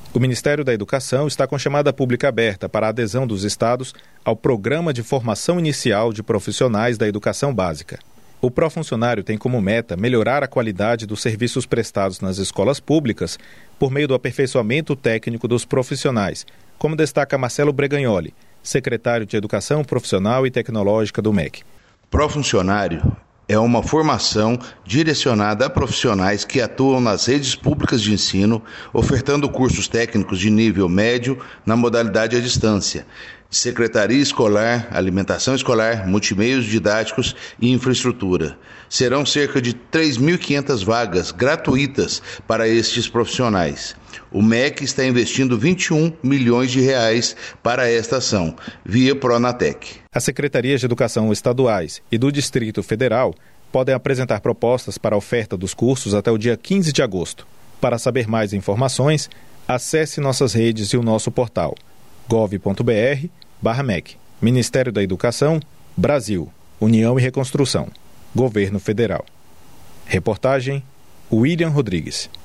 O Ministério da Educação está com chamada pública aberta para a adesão dos estados ao Programa de Formação Inicial de Profissionais da Educação Básica. O pró-funcionário tem como meta melhorar a qualidade dos serviços prestados nas escolas públicas por meio do aperfeiçoamento técnico dos profissionais, como destaca Marcelo Breganholi, secretário de Educação Profissional e Tecnológica do MEC. Pró-funcionário é uma formação direcionada a profissionais que atuam nas redes públicas de ensino, ofertando cursos técnicos de nível médio na modalidade à distância, secretaria escolar, alimentação escolar, multimeios didáticos e infraestrutura. Serão cerca de 3.500 vagas gratuitas para estes profissionais. O MEC está investindo R$21 milhões para esta ação, via Pronatec. As secretarias de educação estaduais e do Distrito Federal podem apresentar propostas para a oferta dos cursos até o dia 15 de agosto. Para saber mais informações, acesse nossas redes e o nosso portal gov.br/MEC. Ministério da Educação, Brasil, União e Reconstrução, Governo Federal. Reportagem William Rodrigues.